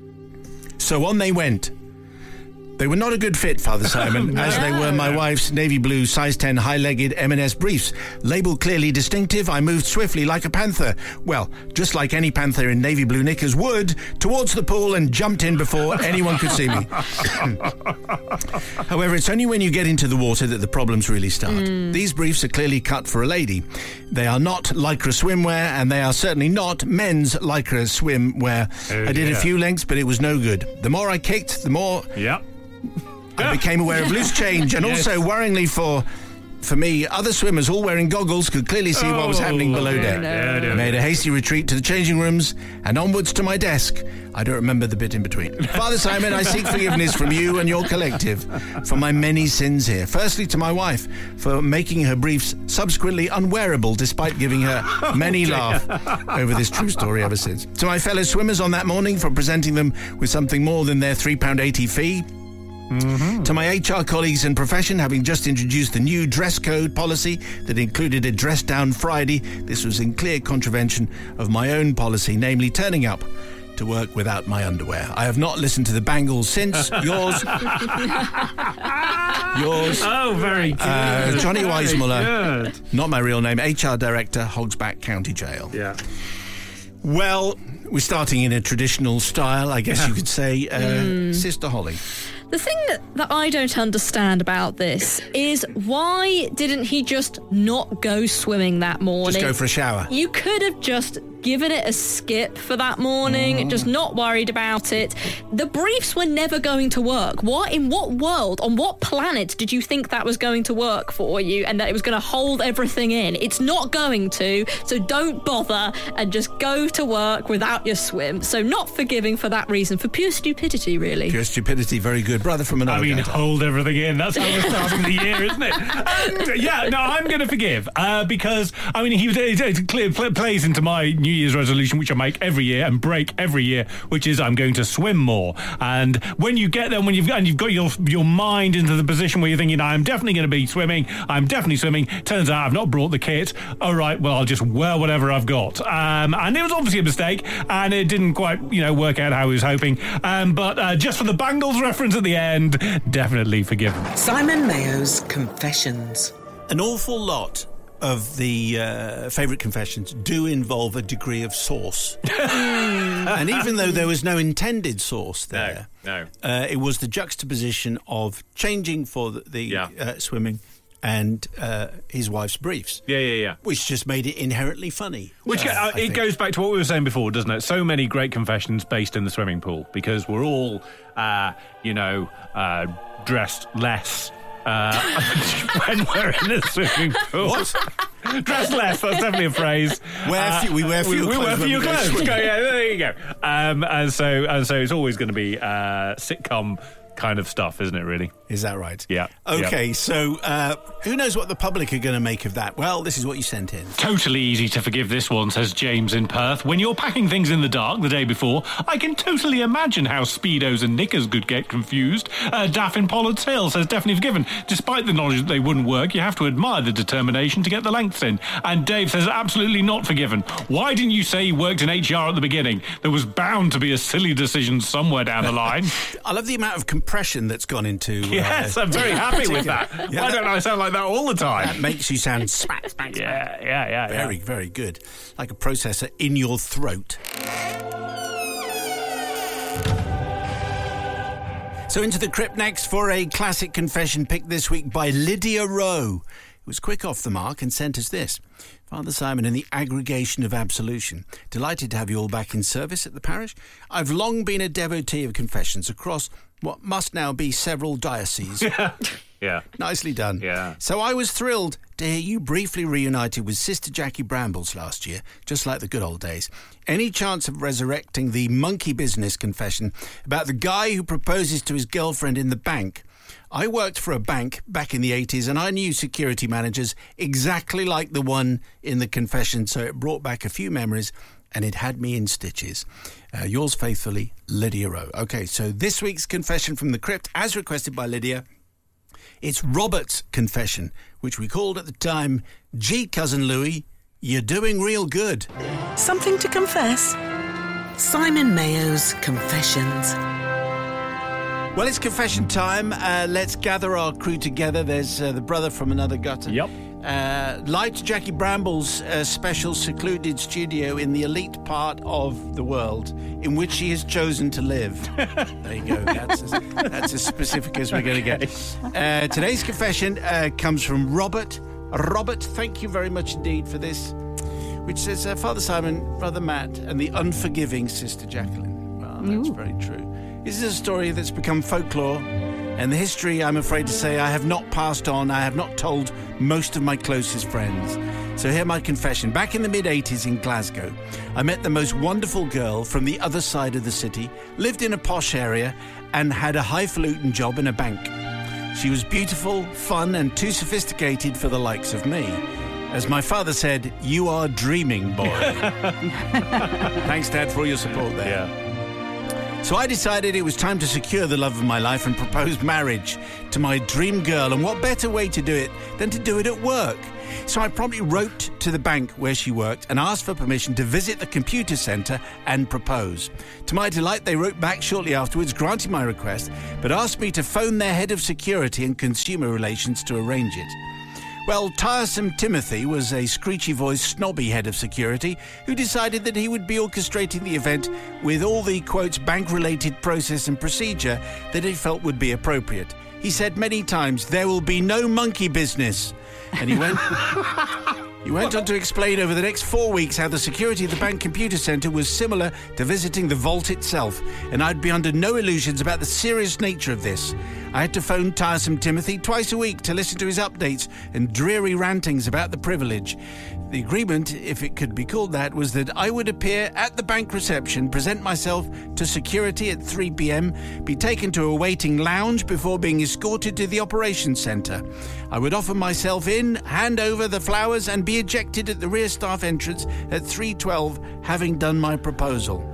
B: So on they went. They were not a good fit, Father Simon, as they were my wife's navy blue, size 10, high-legged M&S briefs. Label clearly distinctive, I moved swiftly like a panther. Well, just like any panther in navy blue knickers would, towards the pool and jumped in before anyone could see me. However, it's only when you get into the water that the problems really start. These briefs are clearly cut for a lady. They are not Lycra swimwear, and they are certainly not men's Lycra swimwear. I did a few lengths, but it was no good. The more I kicked, the more...
C: Yeah.
B: I became aware of loose change, and also, worryingly for me, other swimmers, all wearing goggles, could clearly see what was happening below deck. I made a hasty retreat to the changing rooms and onwards to my desk. I don't remember the bit in between. Father Simon, I seek forgiveness from you and your collective for my many sins here. Firstly, to my wife for making her briefs subsequently unwearable, despite giving her many laugh over this true story ever since. To my fellow swimmers on that morning for presenting them with something more than their £3.80 fee. To my HR colleagues and profession, having just introduced the new dress code policy that included a dress down Friday, this was in clear contravention of my own policy, namely turning up to work without my underwear. I have not listened to the Bangles since. Yours.
C: Oh, very good.
B: Johnny Weissmuller, not my real name, HR Director, Hogsback County Jail.
C: Yeah.
B: Well, we're starting in a traditional style, I guess you could say. Sister Holly.
D: The thing that I don't understand about this is, why didn't he just not go swimming that morning?
B: Just go for a shower.
D: You could have just given it a skip for that morning, just not worried about it. The briefs were never going to work. In what world, on what planet did you think that was going to work for you and that it was going to hold everything in? It's not going to, so don't bother and just go to work without your swim. So not forgiving for that reason, for pure stupidity, really.
B: Pure stupidity, very good. Brother from another guy.
C: Hold everything in. That's how we're starting the year, isn't it? I'm going to forgive because, it clearly plays into my New Year's resolution, which I make every year and break every year, which is I'm going to swim more. And when you get there, when you've got your mind into the position where you're thinking, I'm definitely going to be swimming, I'm definitely swimming, turns out I've not brought the kit. All right, well, I'll just wear whatever I've got. And it was obviously a mistake, and it didn't quite, work out how I was hoping. But just for the Bangles reference at the end, definitely forgiven.
A: Simon Mayo's Confessions.
B: An awful lot of the favourite confessions do involve a degree of sauce. And even though there was no intended sauce there, it was the juxtaposition of changing for the swimming and his wife's briefs. Which just made it inherently funny.
C: Which it goes back to what we were saying before, doesn't it? So many great confessions based in the swimming pool, because we're all, dressed less when we're in the swimming pool.
B: What?
C: Dress less, that's definitely a phrase.
B: We wear fewer clothes.
C: There you go. And so it's always going to be sitcom kind of stuff, isn't it, really?
B: Is that right?
C: Yeah.
B: Okay, so who knows what the public are going to make of that? Well, this is what you sent in.
C: Totally easy to forgive this one, says James in Perth. When you're packing things in the dark the day before, I can totally imagine how Speedos and knickers could get confused. Daff in Pollard's Hill says definitely forgiven. Despite the knowledge that they wouldn't work, you have to admire the determination to get the lengths in. And Dave says absolutely not forgiven. Why didn't you say you worked in HR at the beginning? There was bound to be a silly decision somewhere down the line.
B: I love the amount of compression that's gone into...
C: Yes, I'm very happy with that.
B: Yeah,
C: Why don't I sound like that all the time?
B: That makes you sound smack.
C: Yeah.
B: Very, very good. Like a processor in your throat. So into the crypt next for a classic confession picked this week by Lydia Rowe, who was quick off the mark and sent us this. Father Simon, in the aggregation of absolution, delighted to have you all back in service at the parish. I've long been a devotee of confessions across what must now be several dioceses.
C: Yeah.
B: Nicely done.
C: Yeah.
B: So I was thrilled to hear you briefly reunited with Sister Jackie Brambles last year, just like the good old days. Any chance of resurrecting the monkey business confession about the guy who proposes to his girlfriend in the bank? I worked for a bank back in the 80s and I knew security managers exactly like the one in the confession, so it brought back a few memories and it had me in stitches. Yours faithfully, Lydia Rowe. Okay, so this week's confession from the crypt, as requested by Lydia, it's Robert's confession, which we called at the time, Gee, Cousin Louis, you're doing real good.
A: Something to confess? Simon Mayo's Confessions.
B: Well, it's confession time. Let's gather our crew together. There's the brother from another gutter.
C: Yep.
B: Light Jackie Bramble's special secluded studio in the elite part of the world in which she has chosen to live. There you go. That's as specific as we're going to get. Today's confession comes from Robert. Robert, thank you very much indeed for this, which says, Father Simon, Brother Matt, and the unforgiving Sister Jacqueline. Well, that's very true. This is a story that's become folklore, and the history, I'm afraid to say, I have not passed on. I have not told most of my closest friends. So here my confession. Back in the mid-80s in Glasgow, I met the most wonderful girl from the other side of the city, lived in a posh area, and had a highfalutin job in a bank. She was beautiful, fun, and too sophisticated for the likes of me. As my father said, you are dreaming, boy. Thanks, Dad, for all your support there.
C: Yeah.
B: So I decided it was time to secure the love of my life and propose marriage to my dream girl. And what better way to do it than to do it at work? So I promptly wrote to the bank where she worked and asked for permission to visit the computer centre and propose. To my delight, they wrote back shortly afterwards, granting my request, but asked me to phone their head of security and consumer relations to arrange it. Well, tiresome Timothy was a screechy-voiced, snobby head of security who decided that he would be orchestrating the event with all the, quote, bank-related process and procedure that he felt would be appropriate. He said many times, there will be no monkey business. And he went on to explain over the next 4 weeks how the security of the bank computer centre was similar to visiting the vault itself, and I'd be under no illusions about the serious nature of this. I had to phone tiresome Timothy twice a week to listen to his updates and dreary rantings about the privilege. The agreement, if it could be called that, was that I would appear at the bank reception, present myself to security at 3 p.m, be taken to a waiting lounge before being escorted to the operations centre. I would offer myself in, hand over the flowers, and be ejected at the rear staff entrance at 3:12, having done my proposal.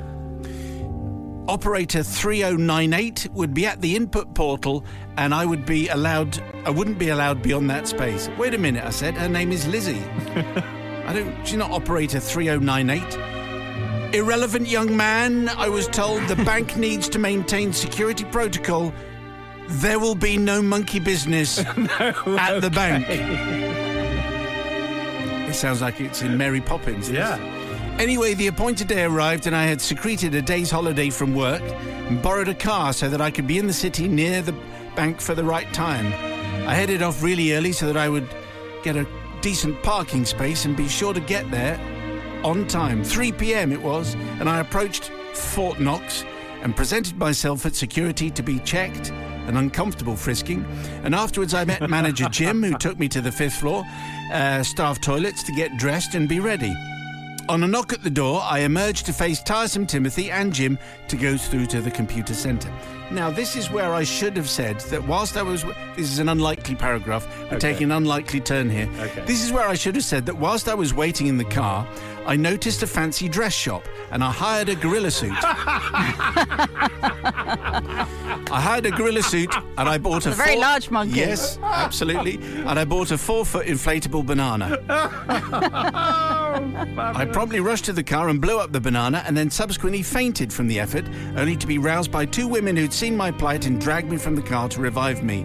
B: Operator 3098 would be at the input portal, and I wouldn't be allowed beyond that space. Wait a minute, I said. Her name is Lizzie. She's not operator 3098. Irrelevant young man, I was told the bank needs to maintain security protocol. There will be no monkey business at the bank. It sounds like it's in Mary Poppins.
C: Yeah.
B: Anyway, the appointed day arrived and I had secreted a day's holiday from work and borrowed a car so that I could be in the city near the bank for the right time. I headed off really early so that I would get a decent parking space and be sure to get there on time. 3 p.m. it was, and I approached Fort Knox and presented myself at security to be checked, an uncomfortable frisking, and afterwards I met manager Jim, who took me to the 5th floor, staff toilets to get dressed and be ready. On a knock at the door, I emerged to face tiresome Timothy and Jim to go through to the computer centre. Now, this is where I should have said that whilst I was... This is an unlikely paragraph. We're taking an unlikely turn here.
C: Okay.
B: This is where I should have said that whilst I was waiting in the car, I noticed a fancy dress shop and I hired a gorilla suit. I hired a gorilla suit and I bought a
E: very large monkey.
B: Yes, absolutely. And I bought a 4-foot inflatable banana. I promptly rushed to the car and blew up the banana and then subsequently fainted from the effort, only to be roused by 2 women who'd seen my plight and dragged me from the car to revive me.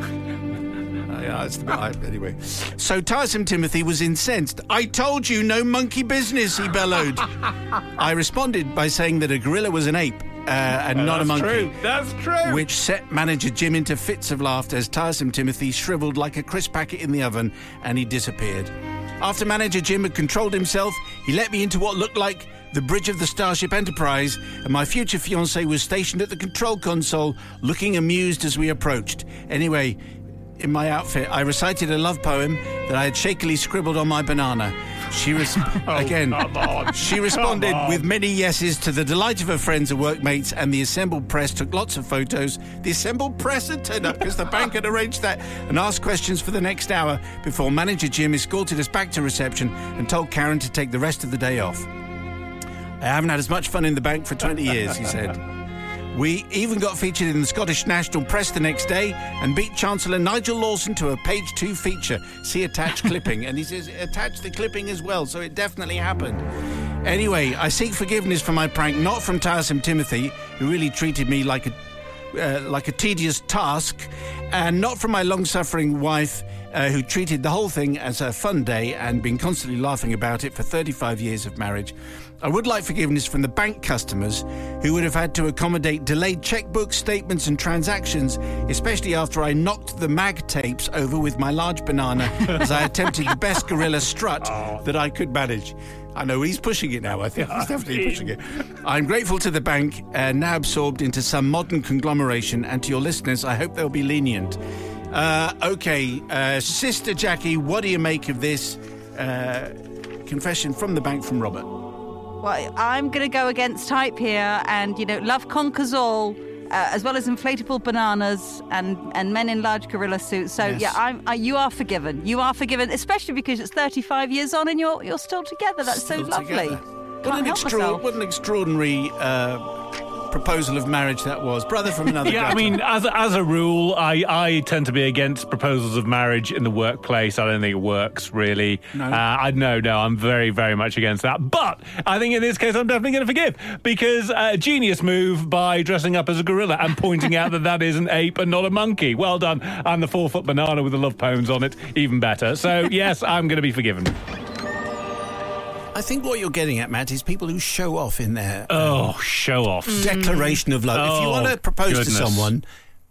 B: Anyway. So tiresome Timothy was incensed. "I told you, no monkey business," he bellowed. I responded by saying that a gorilla was an ape and not a monkey.
C: That's true.
B: Which set manager Jim into fits of laughter as tiresome Timothy shriveled like a crisp packet in the oven and he disappeared. After manager Jim had controlled himself, he let me into what looked like the bridge of the Starship Enterprise, and my future fiancée was stationed at the control console, looking amused as we approached. Anyway, in my outfit, I recited a love poem that I had shakily scribbled on my banana. She she responded with many yeses to the delight of her friends and workmates, and the assembled press took lots of photos. The assembled press had turned up because the bank had arranged that and asked questions for the next hour before manager Jim escorted us back to reception and told Karen to take the rest of the day off. "I haven't had as much fun in the bank for 20 years, he said. We even got featured in the Scottish National Press the next day and beat Chancellor Nigel Lawson to a page 2 feature. See attached clipping." And he says, attach the clipping as well, so it definitely happened. Anyway, I seek forgiveness for my prank, not from tiresome Timothy, who really treated me like a tedious task, and not from my long-suffering wife, who treated the whole thing as a fun day and been constantly laughing about it for 35 years of marriage. I would like forgiveness from the bank customers who would have had to accommodate delayed checkbooks, statements and transactions, especially after I knocked the mag tapes over with my large banana as I attempted the best gorilla strut that I could manage. I know he's pushing it now. I think he's definitely pushing it. I'm grateful to the bank, now absorbed into some modern conglomeration, and to your listeners, I hope they'll be lenient. Sister Jackie, what do you make of this confession from the bank from Robert?
E: Well, I'm going to go against type here, and, love conquers all, as well as inflatable bananas and men in large gorilla suits. So,
B: yes.
E: You are forgiven. You are forgiven, especially because it's 35 years on and you're still together. That's
B: Still
E: so lovely.
B: together. What an extraordinary proposal of marriage that was. Brother from another
C: Yeah,
B: gutter.
C: I mean, as a rule, I tend to be against proposals of marriage in the workplace. I don't think it works, really.
B: No.
C: I'm very, very much against that. But I think in this case, I'm definitely going to forgive, because a genius move by dressing up as a gorilla and pointing out that is an ape and not a monkey. Well done. And the 4-foot banana with the love poems on it, even better. So, yes, I'm going to be forgiven.
B: I think what you're getting at, Matt, is people who show off in their
C: show off.
B: declaration of love. If you want to propose to
C: goodness.
B: someone,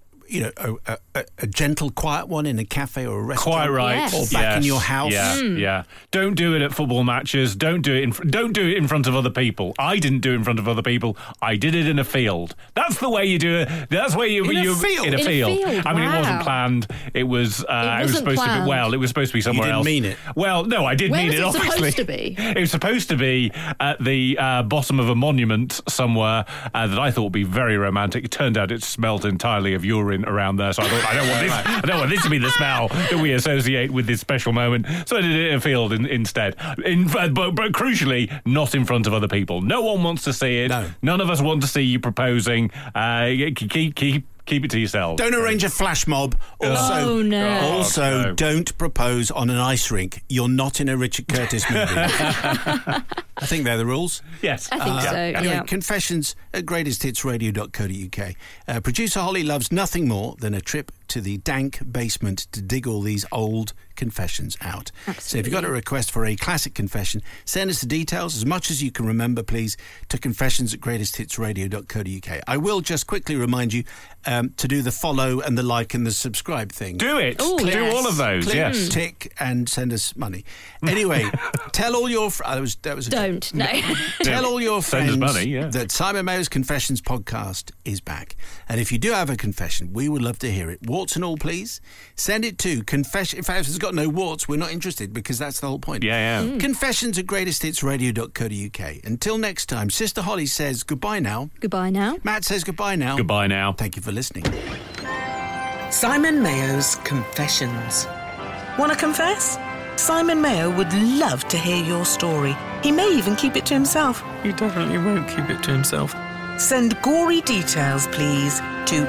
B: a gentle, quiet one in a cafe or a restaurant.
C: Quite right.
D: Yes.
B: Or back in your house.
C: Yeah. Don't do it at football matches. Don't do it in front of other people. I didn't do it in front of other people. I did it in a field. That's the way you do it. That's where you
B: In a field?
C: In a field. I mean, it
D: Wow.
C: wasn't planned. It was. It was
D: wasn't
C: supposed
D: planned.
C: to be. Well, it was supposed to be somewhere
B: didn't
C: else.
B: mean it?
C: Well, no, I did
D: Where
C: mean
D: was
C: it.
D: it
C: Obviously,
D: supposed to be?
C: It was supposed to be at the bottom of a monument somewhere that I thought would be very romantic. It turned out it smelled entirely of urine around there. So I thought, I don't want this to be the smell that we associate with this special moment. So I did it in a field instead. But crucially, not in front of other people. No one wants to see it.
B: No.
C: None of us want to see you proposing. Keep it to yourself.
B: Don't arrange a flash mob. Also,
D: Oh, no.
B: Also,
C: no.
B: don't propose on an ice rink. You're not in a Richard Curtis movie. I think they're the rules.
C: Yes.
D: I think so,
B: Anyway,
D: yeah.
B: confessions at greatesthitsradio.co.uk. Producer Holly loves nothing more than a trip to the dank basement to dig all these old confessions out. So if you've got a request for a classic confession, send us the details, as much as you can remember, please, to confessions at greatesthitsradio.co.uk. I will just quickly remind you to do the follow and the like and the subscribe thing.
C: Do it.
D: Oh,
C: Do
D: yes.
C: all of those.
B: Click,
C: Yes.
B: tick, and send us money. Anyway, tell all your... that was a
D: Don't. No.
B: Tell all your
C: Send us
B: friends
C: money, yeah.
B: that Simon Mayo's Confessions podcast is back. And if you do have a confession, we would love to hear it. warts and all, please. Send it to confession. In fact, if it's got no warts, we're not interested because that's the whole point.
C: Yeah.
B: Confessions@greatesthitsradio.co.uk. Until next time, Sister Holly says goodbye now.
D: Goodbye now.
B: Matt says goodbye now.
C: Goodbye now.
B: Thank you for listening.
A: Simon Mayo's Confessions. Want to confess? Simon Mayo would love to hear your story. He may even keep it to himself.
F: He definitely won't keep it to himself.
A: Send gory details, please, to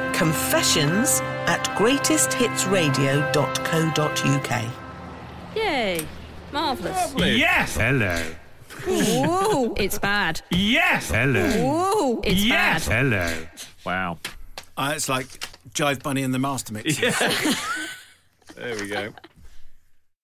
A: confessions@greatesthitsradio.co.uk.
D: Yay. Marvellous.
C: Yes. Hello.
D: Whoa, it's bad.
C: Yes. Hello.
D: Whoa, it's
C: Yes.
D: bad.
C: Hello. Wow.
B: It's like Jive Bunny and the Master Mix.
C: There we go.